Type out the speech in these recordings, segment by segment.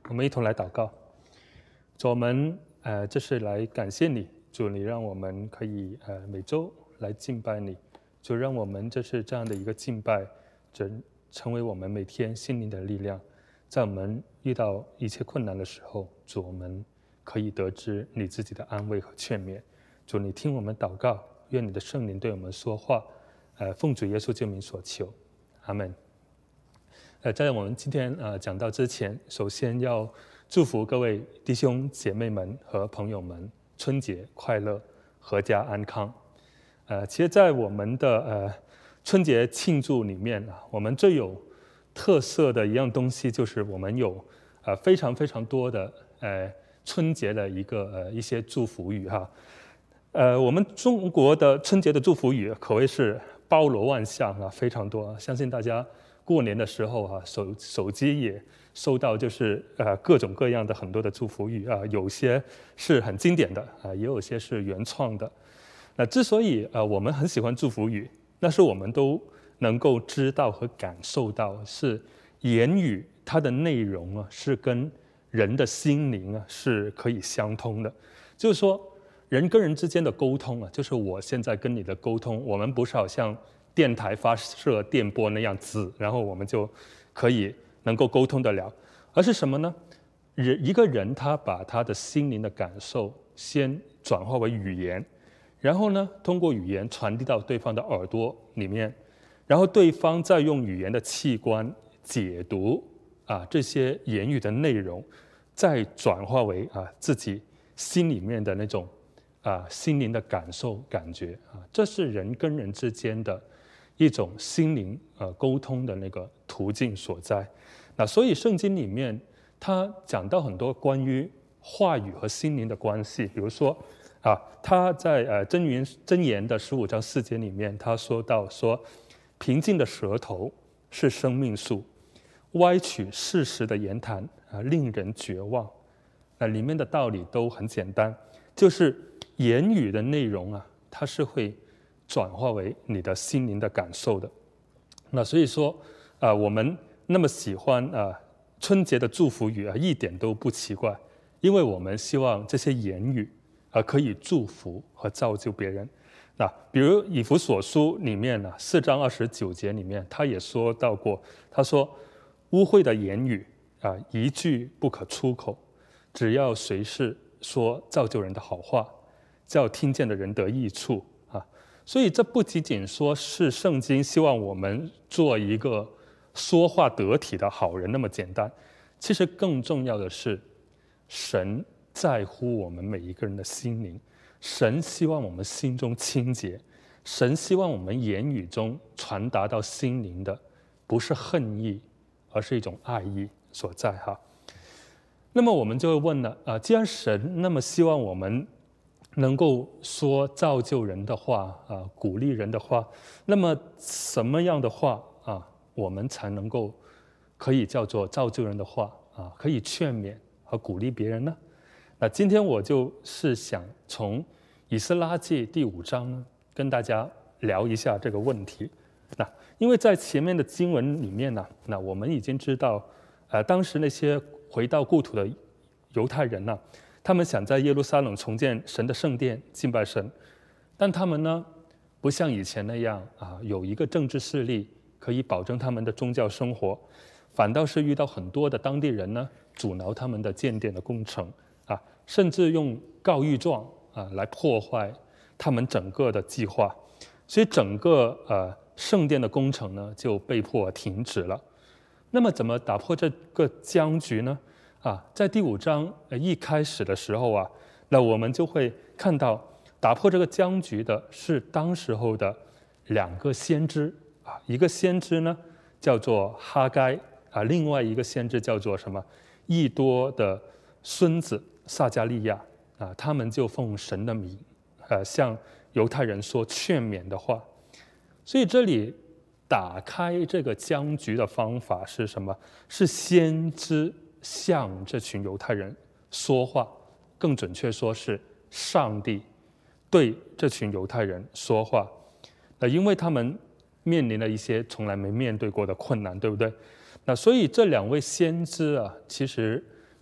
我们一同来祷告。主，我们这是来感谢你，主，你让我们可以每周来敬拜你，主，让我们这样的一个敬拜，成为我们每天心灵的力量。在我们遇到一切困难的时候，主，我们可以得知你自己的安慰和劝勉。主，你听我们祷告，愿你的圣灵对我们说话。奉主耶稣救名所求，阿们。在我们今天讲到之前，首先要祝福各位弟兄姐妹们和朋友们春节快乐，阖家安康。其实，在我们的春节庆祝里面我们最有特色的一样东西就是我们有非常非常多的春节的一些祝福语哈。我们中国的春节的祝福语可谓是包罗万象非常多。相信大家过年的时候手机也收到就是各种各样的很多的祝福语有些是很经典的也有些是原创的。那之所以我们很喜欢祝福语，那是我们都能够知道和感受到，是言语它的内容是跟人的心灵是可以相通的。就是说，人跟人之间的沟通就是我现在跟你的沟通，我们不是好像电台发射电波那样子，然后我们就可以能够沟通得了，而是什么呢？一个人他把他的心灵的感受先转化为语言，然后呢，通过语言传递到对方的耳朵里面，然后对方再用语言的器官解读这些言语的内容，再转化为自己心里面的那种心灵的感受感觉这是人跟人之间的一种心灵沟通的那个途径所在。那所以圣经里面他讲到很多关于话语和心灵的关系，比如说他在箴言的15章4节里面，他说到说，平静的舌头是生命树，歪曲事实的言谈令人绝望。里面的道理都很简单，就是言语的内容它是会转化为你的心灵的感受的。那所以说我们那么喜欢春节的祝福语一点都不奇怪，因为我们希望这些言语可以祝福和造就别人。那比如以弗所书里面4章29节里面，他也说到过，他说污秽的言语一句不可出口，只要随时说造就人的好话，叫听见的人得益处所以这不仅仅说是圣经希望我们做一个说话得体的好人那么简单，其实更重要的是神在乎我们每一个人的心灵，神希望我们心中清洁，神希望我们言语中传达到心灵的不是恨意，而是一种爱意所在那么我们就会问了既然神那么希望我们能够说造就人的话鼓励人的话，那么什么样的话我们才能够可以叫做造就人的话可以劝勉和鼓励别人呢？那今天我就是想从以斯拉记第5章呢跟大家聊一下这个问题。那因为在前面的经文里面那我们已经知道当时那些回到故土的犹太人他们想在耶路撒冷重建神的圣殿敬拜神，但他们呢不像以前那样有一个政治势力可以保证他们的宗教生活，反倒是遇到很多的当地人呢阻挠他们的建殿的工程甚至用告御状来破坏他们整个的计划，所以整个圣殿的工程呢就被迫停止了。那么怎么打破这个僵局呢？在第5章一开始的时候那我们就会看到打破这个僵局的是当时候的2个先知一个先知呢叫做哈该另外一个先知叫做什么益多的孙子撒迦利亚他们就奉神的名向犹太人说劝勉的话。所以这里打开这个僵局的方法是什么？是先知向这群犹太人说话，更准确说是上帝对这群犹太人说话。因为他们面临了一些从来没面对过的困难，对不对？那所以这2位先知其实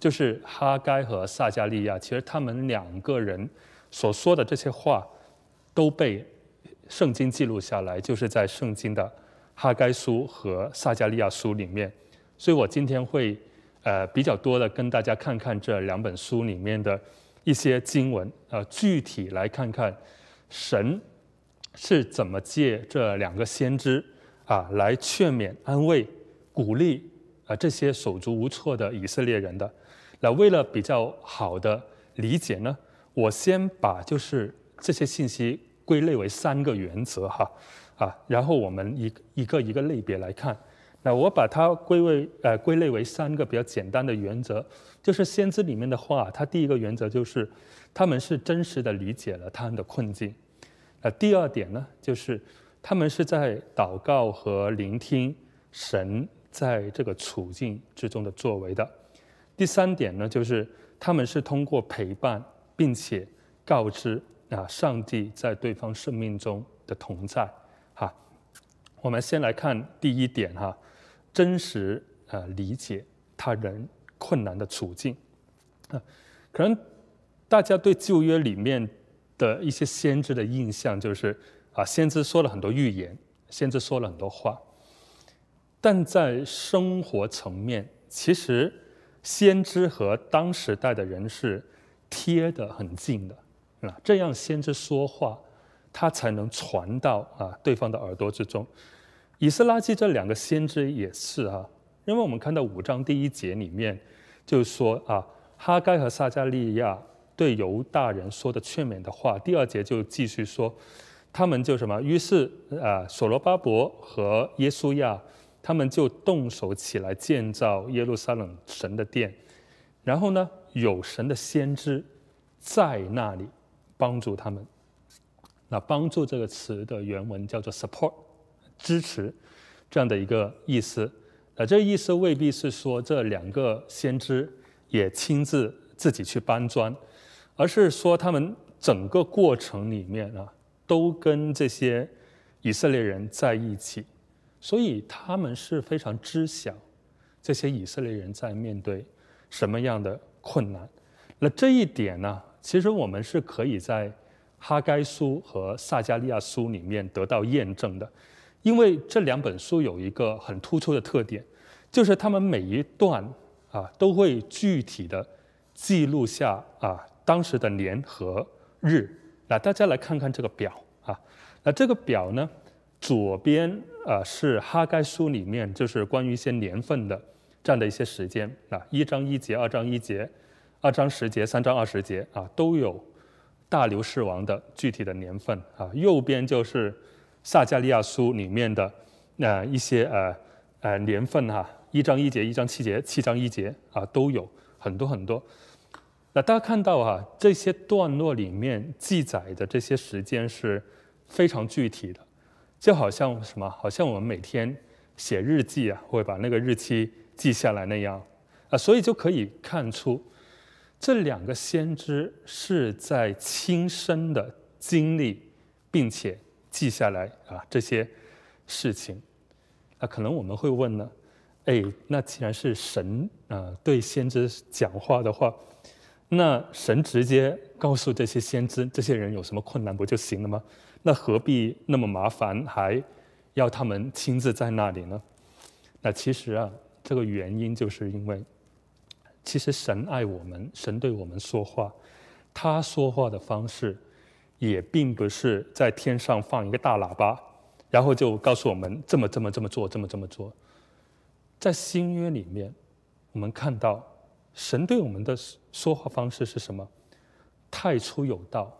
就是哈该和撒迦利亚，其实他们两个人所说的这些话都被圣经记录下来，就是在圣经的哈该书和撒迦利亚书里面。所以我今天会比较多的跟大家看看这两本书里面的一些经文，具体来看看神是怎么借这两个先知来劝勉、安慰、鼓励这些手足无措的以色列人的。那为了比较好的理解呢，我先把就是这些信息归类为3个原则然后我们一个一个类别来看。那我把它归类为3个比较简单的原则，就是先知里面的话，它第一个原则就是他们是真实的理解了他们的困境。第二点呢，就是他们是在祷告和聆听神在这个处境之中的作为的。第3点呢，就是他们是通过陪伴并且告知上帝在对方生命中的同在我们先来看第一点真实理解他人困难的处境可能大家对旧约里面的一些先知的印象就是先知说了很多预言，先知说了很多话，但在生活层面，其实先知和当时代的人是贴得很近的这样先知说话，他才能传到对方的耳朵之中。以斯拉记这2个先知也是因为我们看到5章第1节里面就是说哈该和撒迦利亚对犹大人说的劝勉的话，第2节就继续说他们就什么，于是所罗巴伯和耶稣亚他们就动手起来建造耶路撒冷神的殿，然后呢有神的先知在那里帮助他们。那帮助这个词的原文叫做 support， 支持这样的一个意思。这意思未必是说这2个先知也亲自自己去搬砖，而是说他们整个过程里面都跟这些以色列人在一起，所以他们是非常知晓这些以色列人在面对什么样的困难。那这一点呢，其实我们是可以在哈该书和撒迦利亚书里面得到验证的，因为这2本书有一个很突出的特点，就是他们每一段都会具体的记录下当时的年和日。那大家来看看这个表那这个表呢，左边是哈该书里面就是关于一些年份的这样的一些时间1章1节、2章1节、2章10节、3章20节都有大流士王的具体的年份右边就是撒迦利亚书里面的一些年份1章1节、1章7节、7章1节都有很多很多。那大家看到这些段落里面记载的这些时间是非常具体的，就好像什么，好像我们每天写日记会把那个日期记下来那样所以就可以看出这2个先知是在亲身的经历并且记下来这些事情。可能我们会问呢，那既然是神对先知讲话的话，那神直接告诉这些先知这些人有什么困难不就行了吗？那何必那么麻烦还要他们亲自在那里呢？那其实这个原因就是因为其实神爱我们，神对我们说话，他说话的方式也并不是在天上放一个大喇叭，然后就告诉我们这么做。在新约里面我们看到神对我们的说话方式是什么？太初有道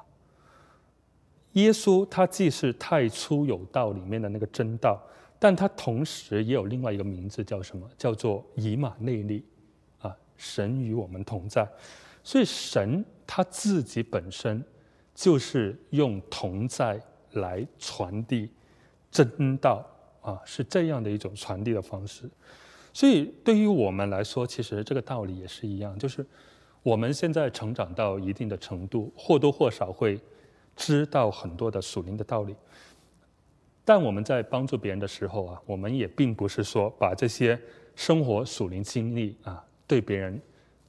耶稣他既是太初有道里面的那个真道，但他同时也有另外一个名字叫什么？叫做以马内利神与我们同在。所以神他自己本身就是用同在来传递真道是这样的一种传递的方式。所以对于我们来说，其实这个道理也是一样，就是我们现在成长到一定的程度，或多或少会知道很多的属灵的道理，但我们在帮助别人的时候我们也并不是说把这些生活属灵经历对别人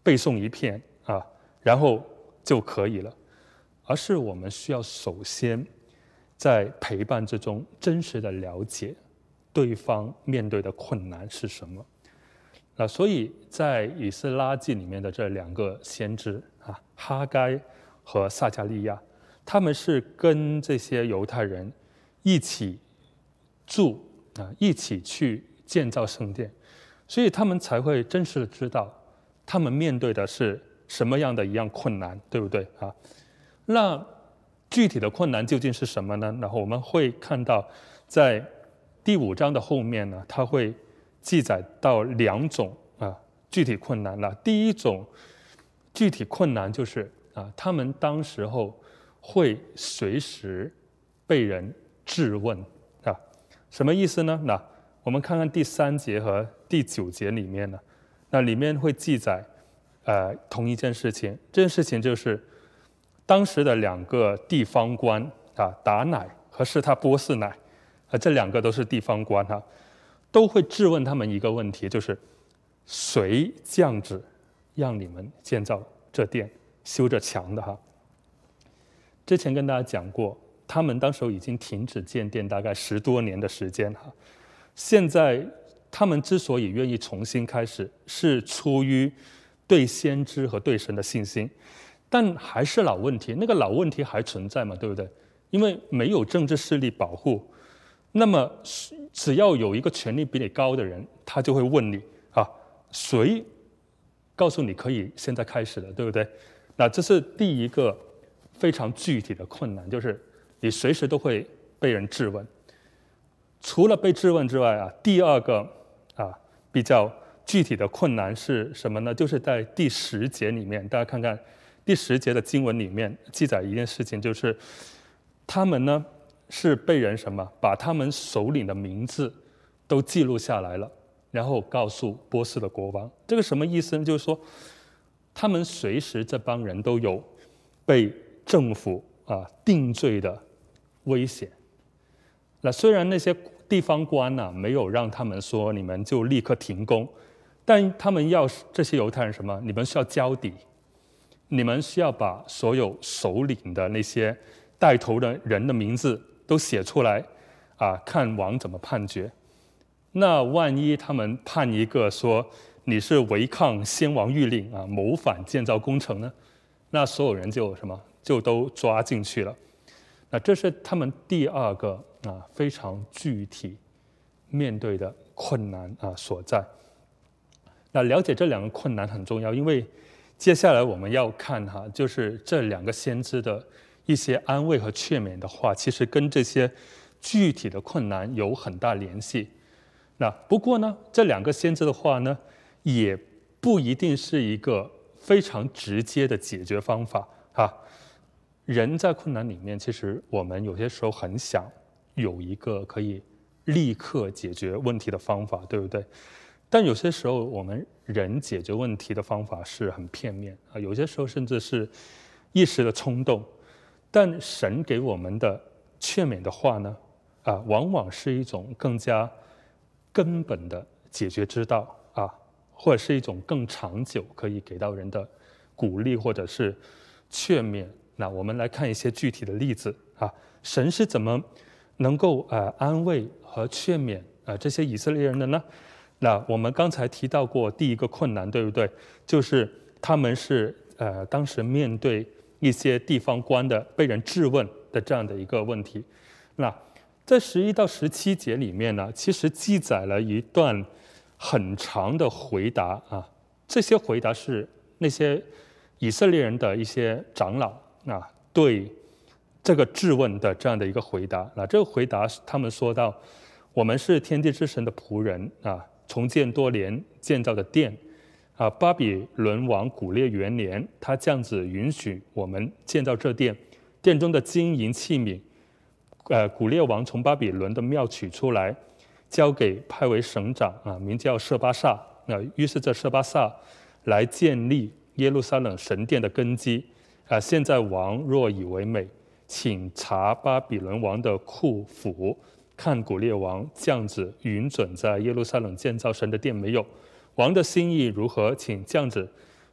背诵一遍啊，然后就可以了，而是我们需要首先在陪伴之中真实的了解对方面对的困难是什么。那所以在以斯拉记里面的这2个先知啊，哈该和撒迦利亚，他们是跟这些犹太人一起住啊，一起去建造圣殿，所以他们才会真实的知道他们面对的是什么样的一样困难，对不对啊？那具体的困难究竟是什么呢？然后我们会看到在第5章的后面呢，它会记载到2种具体困难了。第一种具体困难就是他们当时候会随时被人质问啊，什么意思呢？那我们看看第3节和第9节里面呢，那里面会记载同一件事情，这件事情就是当时的2个地方官达乃和示他波斯乃这2个都是地方官都会质问他们一个问题，就是谁降旨让你们建造这殿修这墙的之前跟大家讲过，他们当时已经停止建殿大概10多年的时间现在他们之所以愿意重新开始，是出于对先知和对神的信心，但还是老问题，那个老问题还存在嘛，对不对？因为没有政治势力保护，那么只要有一个权力比你高的人，他就会问你谁告诉你可以现在开始了，对不对？那这是第一个非常具体的困难，就是你随时都会被人质问。除了被质问之外第二个比较具体的困难是什么呢？就是在第10节里面，大家看看第10节的经文里面记载一件事情，就是他们呢是被人什么把他们首领的名字都记录下来了，然后告诉波斯的国王。这个什么意思呢？就是说他们随时这帮人都有被政府定罪的危险。那虽然那些地方官没有让他们说你们就立刻停工，但他们要这些犹太人什么？你们需要交底，你们需要把所有首领的那些带头的人的名字都写出来看王怎么判决。那万一他们判一个说你是违抗先王谕令谋反建造工程呢？那所有人就什么就都抓进去了。那这是他们第二个非常具体面对的困难所在。那了解这2个困难很重要，因为接下来我们要看就是这2个先知的一些安慰和劝勉的话，其实跟这些具体的困难有很大联系。那不过呢，这2个先知的话呢，也不一定是一个非常直接的解决方法人在困难里面，其实我们有些时候很想有一个可以立刻解决问题的方法，对不对？但有些时候我们人解决问题的方法是很片面有些时候甚至是一时的冲动。但神给我们的劝勉的话呢往往是一种更加根本的解决之道或者是一种更长久可以给到人的鼓励或者是劝勉。那我们来看一些具体的例子神是怎么能够安慰和劝勉这些以色列人的呢？那我们刚才提到过第一个困难，对不对？就是他们是当时面对一些地方官的被人质问的这样的一个问题。那在11到17节里面呢，其实记载了一段很长的回答这些回答是那些以色列人的一些长老对这个质问的这样的一个回答。这个回答他们说到，我们是天地之神的仆人重建多年建造的殿巴比伦王古列元年，他这样子允许我们建造这殿，殿中的金银器皿古列王从巴比伦的庙取出来，交给派为省长名叫舍巴萨于是这舍巴萨来建立耶路撒冷神殿的根基现在王若以为美，请查巴比伦王的库府，看古列王降旨允准在耶路撒冷建造神的殿没有。王的心意如何，请降旨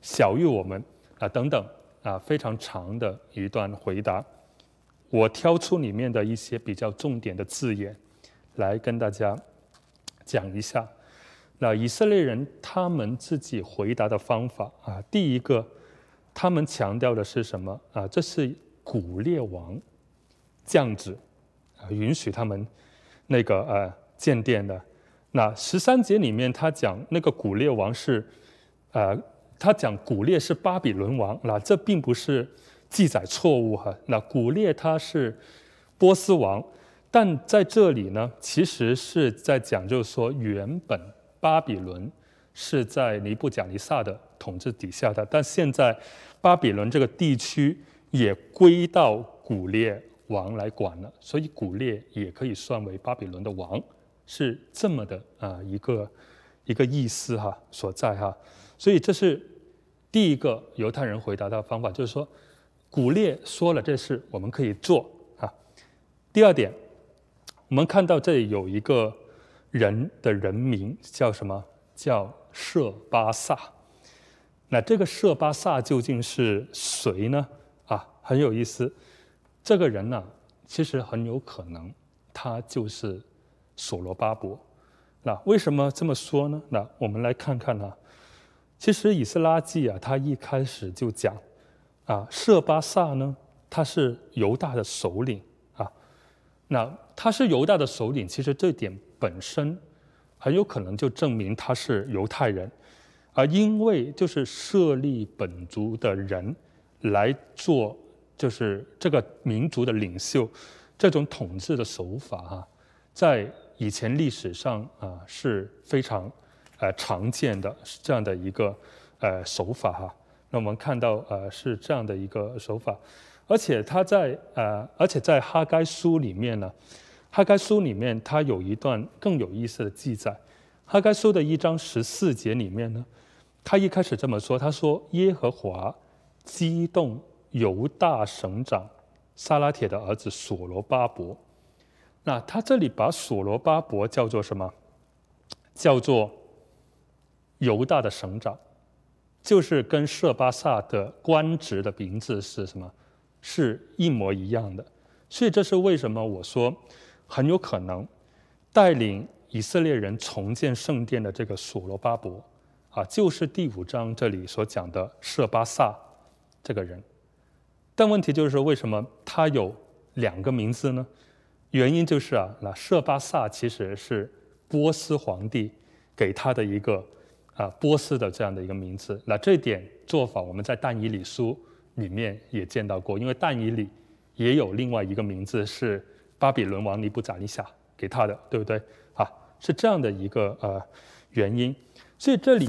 小于我们等等非常长的一段回答。我挑出里面的一些比较重点的字眼来跟大家讲一下。那以色列人他们自己回答的方法第一个他们强调的是什么这是古列王降旨允许他们那个建殿的。那13节里面他讲那个古列王是他讲古列是巴比伦王，那这并不是记载错误那古列他是波斯王，但在这里呢其实是在讲就是说原本巴比伦是在尼布甲尼撒的统治底下的，但现在巴比伦这个地区也归到古列王来管了，所以古列也可以算为巴比伦的王，是这么的一个意思所在所以这是第一个犹太人回答的方法，就是说古列说了这事我们可以做第二点，我们看到这里有一个人的人名叫什么？叫舍巴萨。那这个舍巴萨究竟是谁呢？很有意思。这个人其实很有可能他就是所罗巴伯。那为什么这么说呢？那我们来看看其实以斯拉记他一开始就讲舍巴萨呢，他是犹大的首领那他是犹大的首领，其实这点本身很有可能就证明他是犹太人因为就是设立本族的人来做就是这个民族的领袖，这种统治的手法在以前历史上是非常常见的这样的一个手法那我们看到是这样的一个手法。而且在哈该书里面呢，哈该书里面它有一段更有意思的记载。哈该书的1章14节里面呢，他一开始这么说，他说耶和华激动犹大省长撒拉铁的儿子所罗巴伯。那他这里把所罗巴伯叫做什么？叫做犹大的省长，就是跟舍巴萨的官职的名字是什么？是一模一样的。所以这是为什么我说很有可能带领以色列人重建圣殿的这个所罗巴伯就是第5章这里所讲的舍巴萨这个人。但问题就是为什么他有2个名字呢？原因就是那舍巴萨其实是波斯皇帝给他的一个波斯的这样的一个名字。那这点做法我们在但以理书里面也见到过，因为但以理也有另外一个名字是巴比伦王尼布甲尼撒给他的，对不对是这样的一个原因。所以这里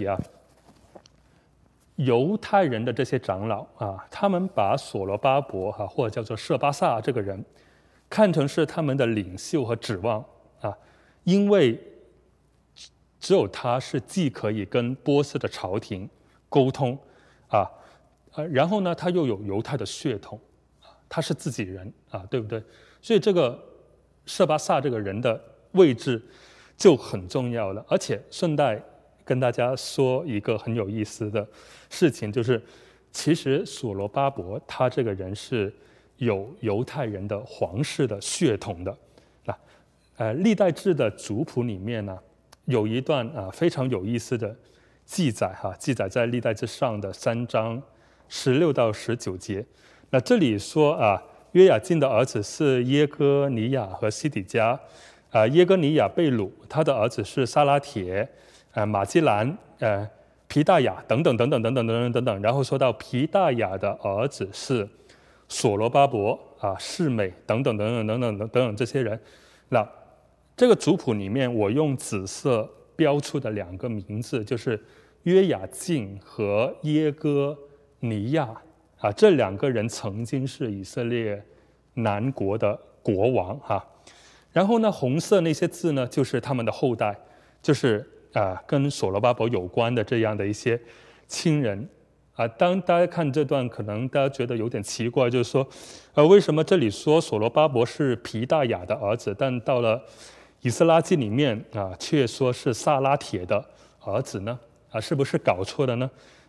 犹太人的这些长老他们把所罗巴伯或者叫做舍巴萨这个人看成是他们的领袖和指望因为只有他是既可以跟波斯的朝廷沟通然后呢他又有犹太的血统他是自己人对不对？所以这个舍巴萨这个人的位置就很重要了。而且顺带跟大家说一个很有意思的事情，就是其实所罗巴伯他这个人是有犹太人的皇室的血统的。历代志的族谱里面呢有一段非常有意思的记载记载在历代志上的3章16到19节。那这里说约雅敬的儿子是耶哥尼亚和西底家耶哥尼亚被掳，他的儿子是撒拉铁马基兰皮大雅等等等等等等等等等等。然后说到皮大雅的儿子是所罗巴伯示每等等等等等等等等这些人。那这个族谱里面我用紫色标出的2个名字就是约雅敬和耶哥尼亚这2个人曾经是以色列南国的国王然后呢红色那些字呢就是他们的后代，就是跟所罗巴伯有关的这样的一些亲人当大家看这段可能大家觉得有点奇怪，就是说为什么这里说所罗巴伯是皮大雅的儿子，但到了以斯拉记里面却说是撒拉铁的儿子呢是不是搞错了呢？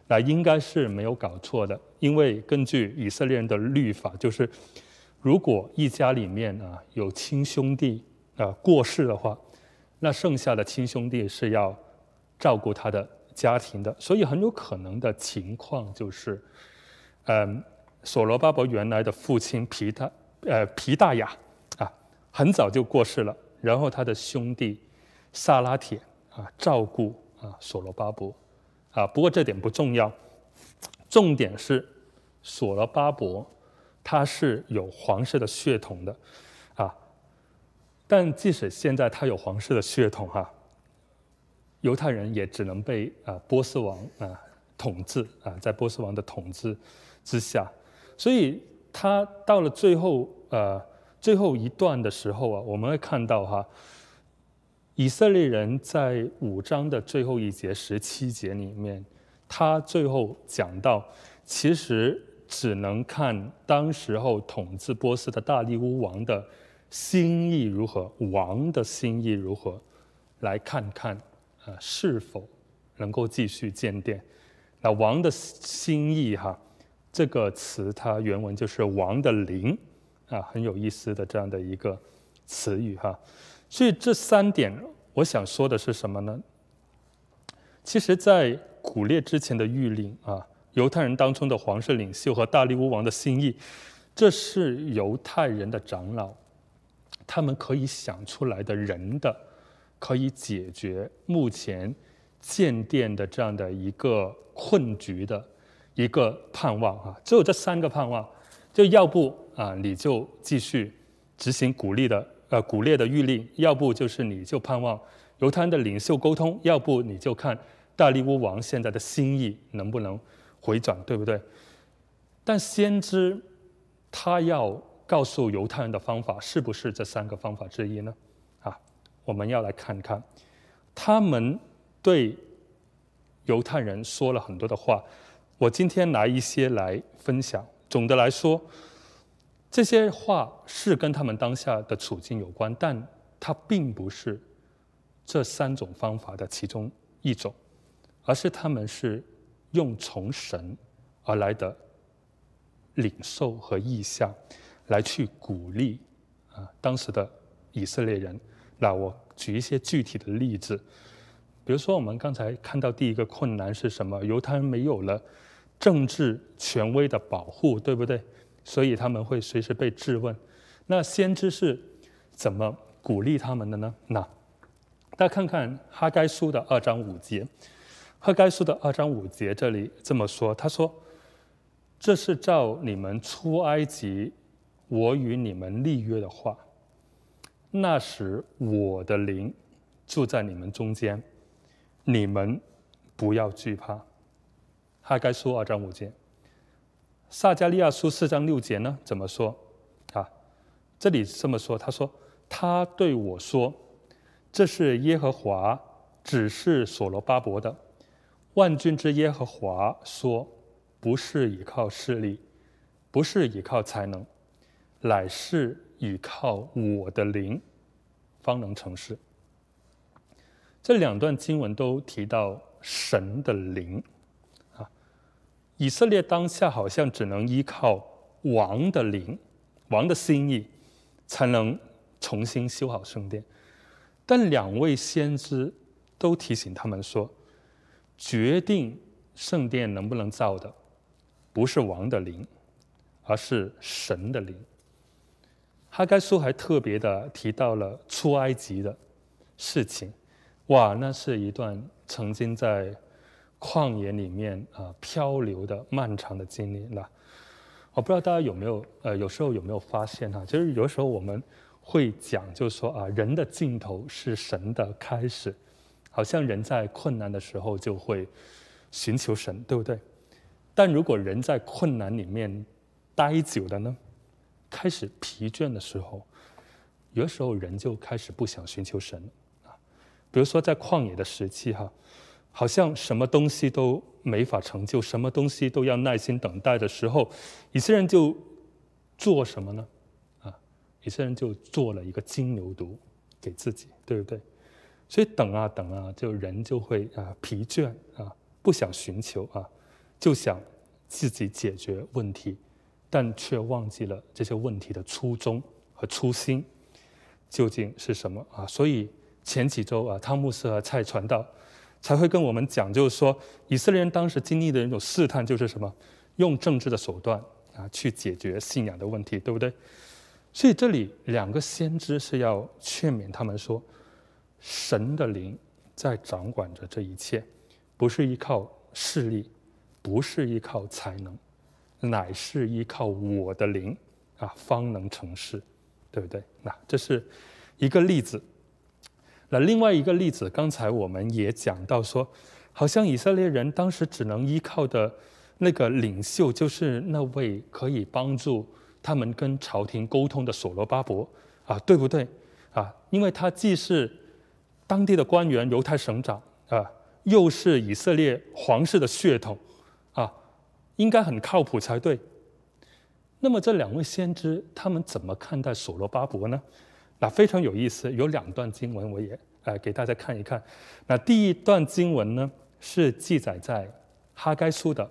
那应该是没有搞错的，因为根据以色列人的律法，就是如果一家里面有亲兄弟过世的话，那剩下的亲兄弟是要照顾他的家庭的，所以很有可能的情况就是，所罗巴伯原来的父亲皮大雅很早就过世了，然后他的兄弟撒拉铁照顾所罗巴伯不过这点不重要，重点是所罗巴伯他是有皇室的血统的但即使现在他有皇室的血统犹太人也只能被波斯王统治在波斯王的统治之下，所以他到了最后一段的时候我们会看到以色列人在5章的最后一节17节里面，他最后讲到，其实只能看当时候统治波斯的大利乌王的心意如何，王的心意如何，来看看是否能够继续建殿。那王的心意这个词它原文就是王的灵很有意思的这样的一个词语所以这3点我想说的是什么呢？其实在古列之前的谕令犹太人当中的皇室领袖和大利乌王的心意，这是犹太人的长老他们可以想出来的人的可以解决目前建殿的这样的一个困局的一个盼望只有这3个盼望，就要不你就继续执行古列的谕令，要不就是你就盼望犹太人的领袖沟通，要不你就看大利乌王现在的心意能不能回转，对不对？但先知他要告诉犹太人的方法是不是这3个方法之一呢？我们要来看看他们对犹太人说了很多的话，我今天拿一些来分享。总的来说，这些话是跟他们当下的处境有关，但它并不是这3种方法的其中一种，而是他们是用从神而来的领受和意象来去鼓励当时的以色列人。那我举一些具体的例子，比如说我们刚才看到第一个困难是什么？犹太人没有了政治权威的保护，对不对？所以他们会随时被质问。那先知是怎么鼓励他们的呢？那大家看看哈该书的2章5节，哈该书的2章5节这里这么说，他说：“这是照你们出埃及我与你们立约的话，那时我的灵住在你们中间，你们不要惧怕。”哈该书2章5节。撒迦利亚书4章6节呢怎么说这里这么说，他说：“他对我说，这是耶和华指示所罗巴伯的。万军之耶和华说，不是倚靠势力，不是倚靠才能，乃是倚靠我的灵，方能成事。”这2段经文都提到神的灵以色列当下好像只能依靠王的灵，王的心意，才能重新修好圣殿。但2位先知都提醒他们说，决定圣殿能不能造的，不是王的灵，而是神的灵。哈该书还特别的提到了出埃及的事情，哇，那是一段曾经在旷野里面漂流的漫长的经历了。我不知道大家有没有有时候有没有发现就是有时候我们会讲，就是说人的尽头是神的开始，好像人在困难的时候就会寻求神，对不对？但如果人在困难里面待久了呢，开始疲倦的时候，有的时候人就开始不想寻求神比如说在旷野的时期好像什么东西都没法成就，什么东西都要耐心等待的时候，以色列人就做什么呢？以色列人就做了一个金牛犊给自己，对不对？所以等啊等就人就会疲倦不想寻求就想自己解决问题，但却忘记了这些问题的初衷和初心究竟是什么啊？所以前几周啊，汤牧师和蔡传道才会跟我们讲，就是说以色列人当时经历的那种试探，就是什么？用政治的手段啊去解决信仰的问题，对不对？所以这里2个先知是要劝勉他们说，神的灵在掌管着这一切，不是依靠势力，不是依靠才能，乃是依靠我的灵啊，方能成事，对不对？那这是一个例子。那另外一个例子，刚才我们也讲到说，好像以色列人当时只能依靠的那个领袖，就是那位可以帮助他们跟朝廷沟通的所罗巴伯啊，对不对啊？因为他既是当地的官员、犹太省长啊，又是以色列皇室的血统啊，应该很靠谱才对。那么这2位先知他们怎么看待所罗巴伯呢？那非常有意思，有2段经文我也给大家看一看。那第一段经文呢是记载在哈该书的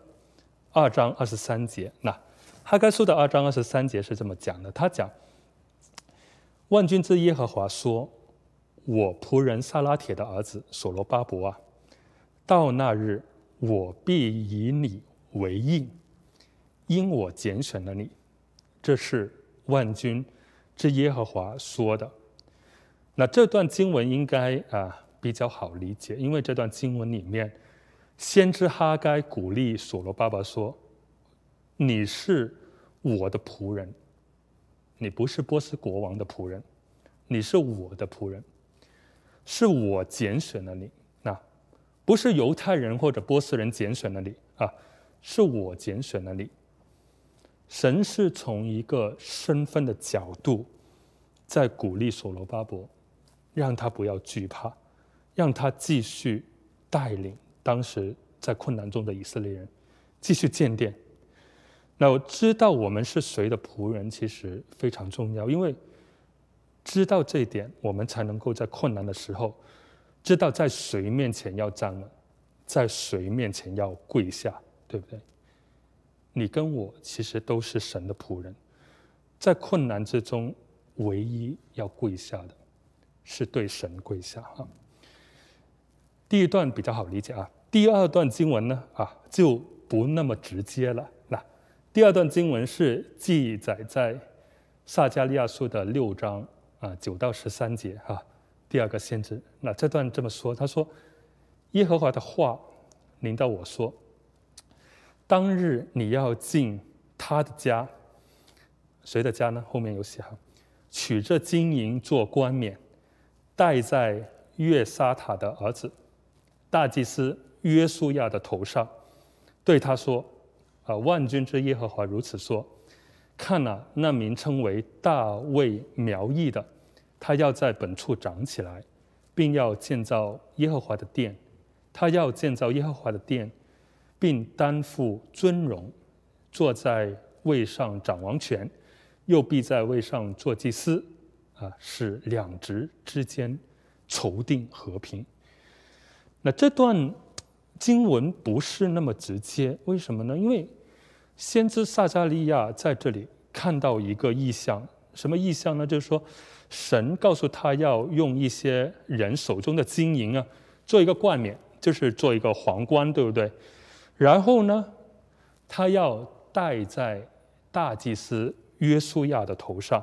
2章23节。那哈该书的2章23节是这么讲的，他讲：万军之耶和华说，我仆人撒拉铁的儿子所罗巴伯啊，到那日我必以你为印，因我拣选了你。这是万军之耶和华说的。那这段经文应该比较好理解，因为这段经文里面，先知哈该鼓励所罗巴伯说，你是我的仆人，你不是波斯国王的仆人，你是我的仆人，是我拣选了你。那不是犹太人或者波斯人拣选了你啊，是我拣选了你。神是从一个身份的角度在鼓励所罗巴伯，让他不要惧怕，让他继续带领当时在困难中的以色列人继续建殿。那我知道我们是谁的仆人其实非常重要，因为知道这一点，我们才能够在困难的时候知道在谁面前要站稳，在谁面前要跪下，对不对？你跟我其实都是神的仆人，在困难之中唯一要跪下的是对神跪下啊。第一段比较好理解啊，第2段经文呢就不那么直接了。那第2段经文是记载在撒迦利亚书的6章9到13节第2个先知。那这段这么说，他说：耶和华的话临到我说，当日你要进他的家，谁的家呢？后面有写取这金银做冠冕，戴在约沙塔的儿子大祭司约书亚的头上，对他说：万军之耶和华如此说，看那名称为大卫苗裔的，他要在本处长起来，并要建造耶和华的殿。他要建造耶和华的殿，并担负尊荣，坐在位上掌王权，又必在位上做祭司使2职之间筹定和平。那这段经文不是那么直接，为什么呢？因为先知撒迦利亚在这里看到一个异象，什么异象呢？就是说神告诉他要用一些人手中的金银做一个冠冕，就是做一个皇冠，对不对？然后呢，他要戴在大祭司约书亚的头上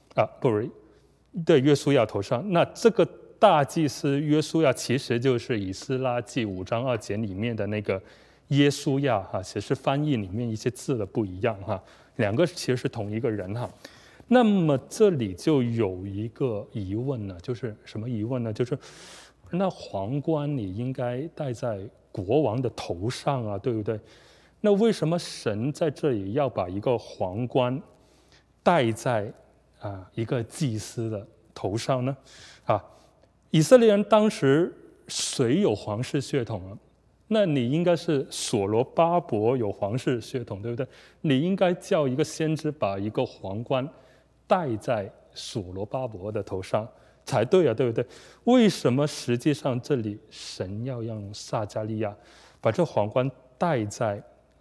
对，约书亚头上。那这个大祭司约书亚其实就是以斯拉记5章2节里面的那个耶稣亚其实翻译里面一些字的不一样2个其实是同一个人那么这里就有一个疑问呢，就是什么疑问呢？就是那皇冠你应该戴在国王的头上对不对？那为什么神在这里要把一个皇冠戴在一个祭司的头上呢？以色列人当时谁有皇室血统那你应该是所罗巴伯有皇室血统，对不对？你应该叫一个先知把一个皇冠戴在所罗巴伯的头上才对对不对？为什么实际上这里神要让撒迦利亚把这皇冠戴在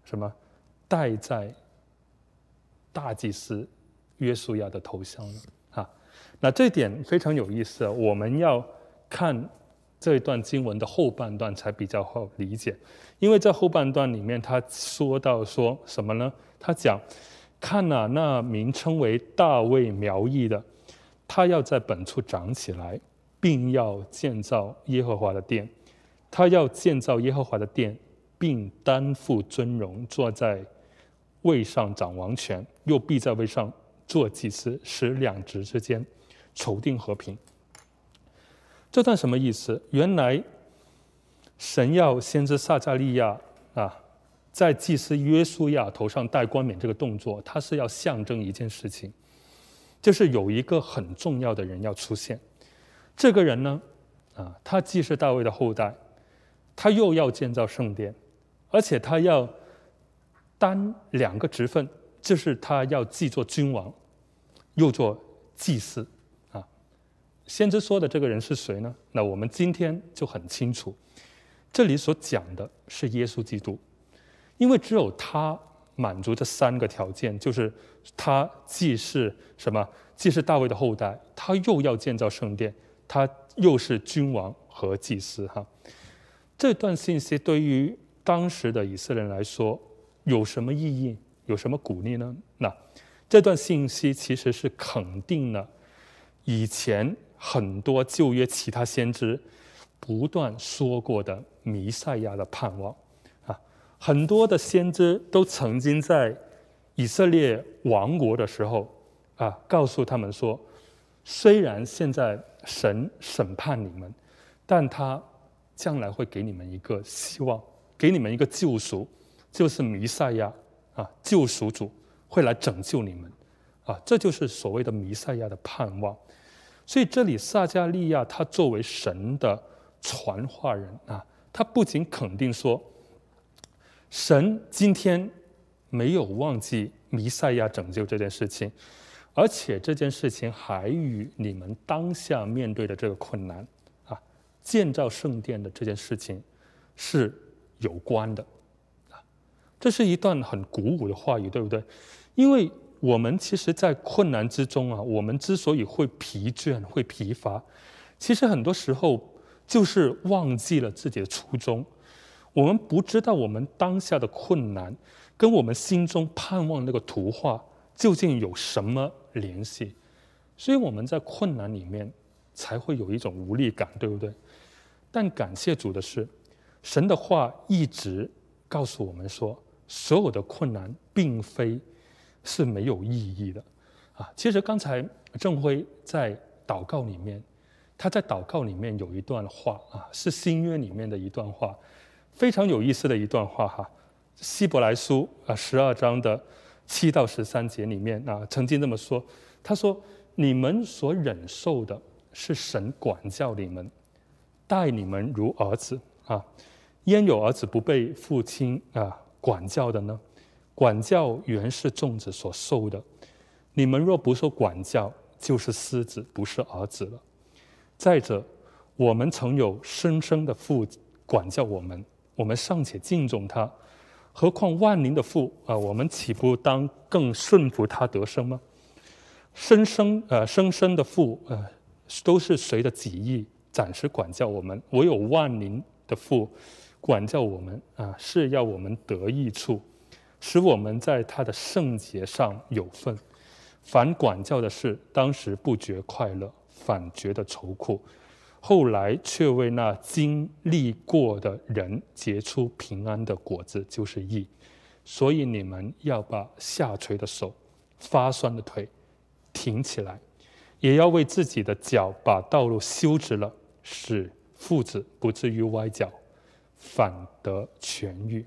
什么戴在大祭司约书亚的头上呢？那这一点非常有意思，我们要看这一段经文的后半段才比较好理解，因为在后半段里面他说到说什么呢？他讲看啊，那名称为大卫苗裔的，他要在本处长起来，并要建造耶和华的殿。他要建造耶和华的殿，并担负尊荣，坐在位上掌王权，又必在位上做祭司，使两职之间筹定和平。这段什么意思？原来神要先知撒迦利亚在祭司约书亚头上戴冠冕这个动作，它是要象征一件事情，就是有一个很重要的人要出现。这个人呢，他既是大卫的后代，他又要建造圣殿，而且他要担两个职分，就是他要既做君王，又做祭司。先知说的这个人是谁呢？那我们今天就很清楚，这里所讲的是耶稣基督，因为只有他满足这三个条件，就是他既是什么？既是大卫的后代，他又要建造圣殿，他又是君王和祭司。这段信息对于当时的以色列人来说有什么意义？有什么鼓励呢？那这段信息其实是肯定了以前很多旧约其他先知不断说过的弥赛亚的盼望。很多的先知都曾经在以色列亡国的时候告诉他们说，虽然现在神审判你们，但他将来会给你们一个希望，给你们一个救赎，就是弥赛亚救赎主会来拯救你们这就是所谓的弥赛亚的盼望。所以这里撒迦利亚他作为神的传话人他不仅肯定说神今天没有忘记弥赛亚拯救这件事情，而且这件事情还与你们当下面对的这个困难建造圣殿的这件事情是有关的。这是一段很鼓舞的话语，对不对？因为我们其实在困难之中我们之所以会疲倦会疲乏，其实很多时候就是忘记了自己的初衷。我们不知道我们当下的困难跟我们心中盼望那个图画究竟有什么联系，所以我们在困难里面才会有一种无力感，对不对？但感谢主的是，神的话一直告诉我们说，所有的困难并非是没有意义的其实刚才郑辉在祷告里面，他在祷告里面有一段话是新约里面的一段话，非常有意思的一段话希伯来书12章的7到13节里面曾经这么说，他说：你们所忍受的是神管教你们，待你们如儿子焉有儿子不被父亲管教的呢？管教原是众子所受的，你们若不受管教，就是私子，不是儿子了。再者，我们曾有生生的父管教我们，我们尚且敬重他，何况万灵的父我们岂不当更顺服他得生吗？生生的父都是谁的己意暂时管教我们，唯有万灵的父管教我们是要我们得益处，使我们在他的圣洁上有份。凡管教的事，当时不觉快乐，反觉得愁苦，后来却为那经历过的人结出平安的果子，就是义。所以你们要把下垂的手、发酸的腿挺起来，也要为自己的脚把道路修直了，使父子不至于歪脚，反得痊愈。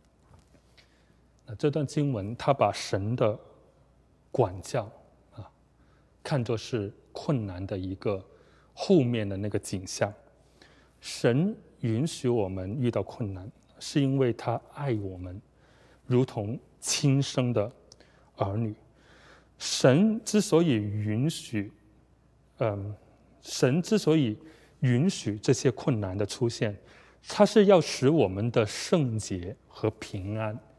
这段经文他把神的管教看作是困难的一个后面的那个景象。神允许我们遇到困难，是因为他爱我们如同亲生的儿女。神之所以允许这些困难的出现，他是要使我们的圣洁和平安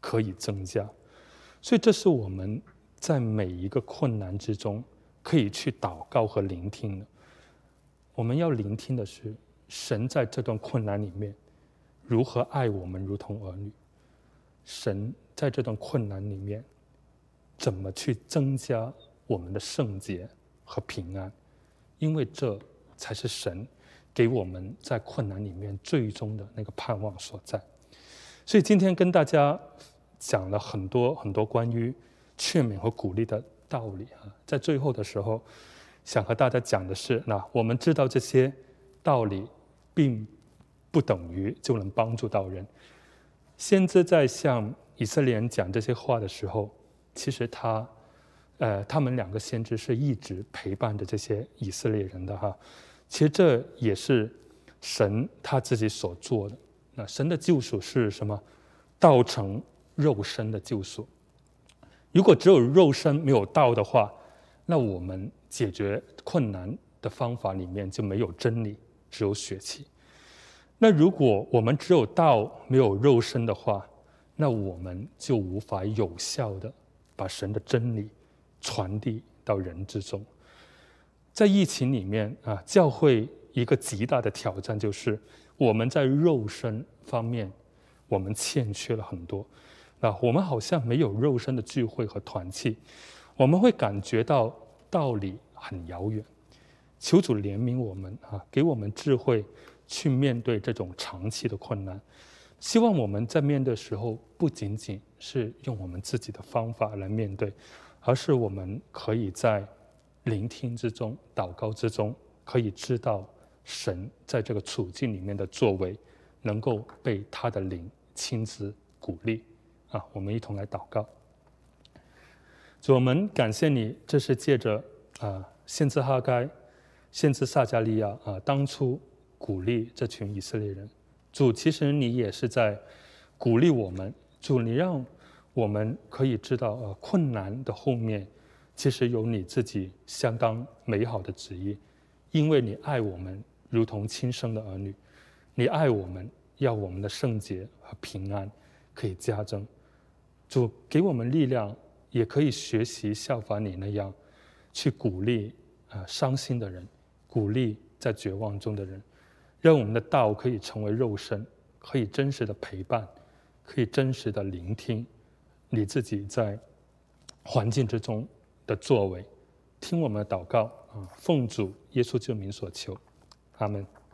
可以增加。所以这是我们在每一个困难之中可以去祷告和聆听的。我们要聆听的是神在这段困难里面如何爱我们如同儿女，神在这段困难里面怎么去增加我们的圣洁和平安，因为这才是神给我们在困难里面最终的那个盼望所在。所以今天跟大家讲了很多很多关于劝勉和鼓励的道理啊，在最后的时候想和大家讲的是，那我们知道这些道理并不等于就能帮助到人。先知在向以色列人讲这些话的时候，其实他们两个先知是一直陪伴着这些以色列人的哈。其实这也是神他自己所做的。那神的救赎是什么？道成肉身的救赎。如果只有肉身没有道的话，那我们解决困难的方法里面就没有真理，只有血气。那如果我们只有道没有肉身的话，那我们就无法有效的把神的真理传递到人之中。在疫情里面啊，教会一个极大的挑战就是我们在肉身方面我们欠缺了很多。我们好像没有肉身的聚会和团契，我们会感觉到道理很遥远。求主怜悯我们啊，给我们智慧去面对这种长期的困难。希望我们在面对的时候，不仅仅是用我们自己的方法来面对，而是我们可以在聆听之中、祷告之中，可以知道神在这个处境里面的作为，能够被他的灵亲自鼓励。我们一同来祷告。主，我们感谢你，这是借着先知哈该、先知撒迦利亚当初鼓励这群以色列人。主，其实你也是在鼓励我们。主，你让我们可以知道困难的后面其实有你自己相当美好的旨意，因为你爱我们如同亲生的儿女，你爱我们，要我们的圣洁和平安可以加增。主，给我们力量，也可以学习效法你那样去鼓励伤心的人，鼓励在绝望中的人，让我们的道可以成为肉身，可以真实的陪伴，可以真实的聆听你自己在环境之中的作为。听我们的祷告奉主耶稣救名所求，阿们。